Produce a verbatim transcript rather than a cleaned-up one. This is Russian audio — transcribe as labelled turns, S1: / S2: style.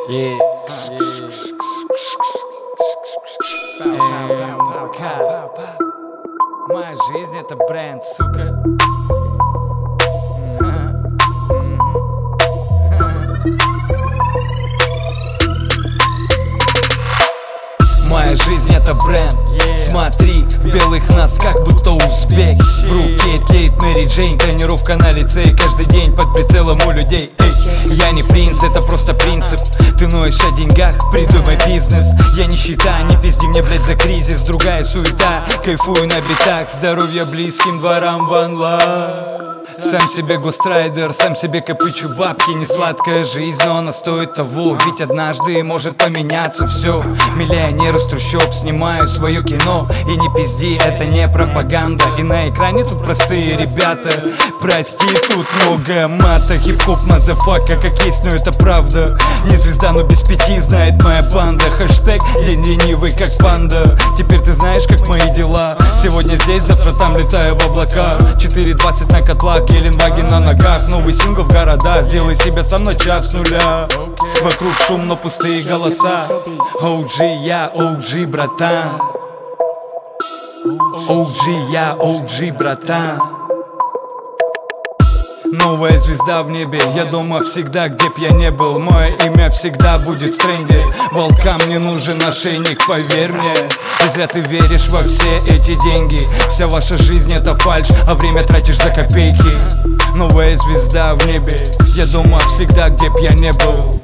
S1: Yeah. Моя жизнь это бренд, сука. Моя жизнь это бренд. Смотри, в белых носках, будто узбек. В руке тлеет Мэри Джейн, тренировка на лице и каждый день под прицелом у людей. Эй, я не принц, это просто принцип. Ты ноешь о деньгах, придумай бизнес. Я не считаю, не пизди мне, блядь, за кризис. Другая суета, кайфую на битах. Здоровья близким дворам, ван лав. Сам себе гострайдер, сам себе копычу бабки. Не сладкая жизнь, но она стоит того. Ведь однажды может поменяться все. Миллионер из трущоб, снимаю свое кино. И не пизди, это не пропаганда. И на экране тут простые ребята. Прости, тут много мата. Хип-хоп, мазафака, как есть, но это правда. Не звезда, но без пяти знает моя банда. Хэштег день ленивый, как панда. Теперь ты знаешь, как мои дела. Сегодня здесь, завтра там, летаю в облака. четыре двадцать на котлах, Геленваген на ногах. Новый сингл в города, сделай себя сам, начав с нуля. Вокруг шум, но пустые голоса. Оу джи, я оу джи, братан. Оу джи, я оу джи, братан. Новая звезда в небе, я дома всегда, где б я не был. Мое имя всегда будет в тренде. Волкам не нужен ошейник, поверь мне. И зря ты веришь во все эти деньги. Вся ваша жизнь это фальшь, а время тратишь за копейки. Новая звезда в небе, я дома всегда, где б я не был.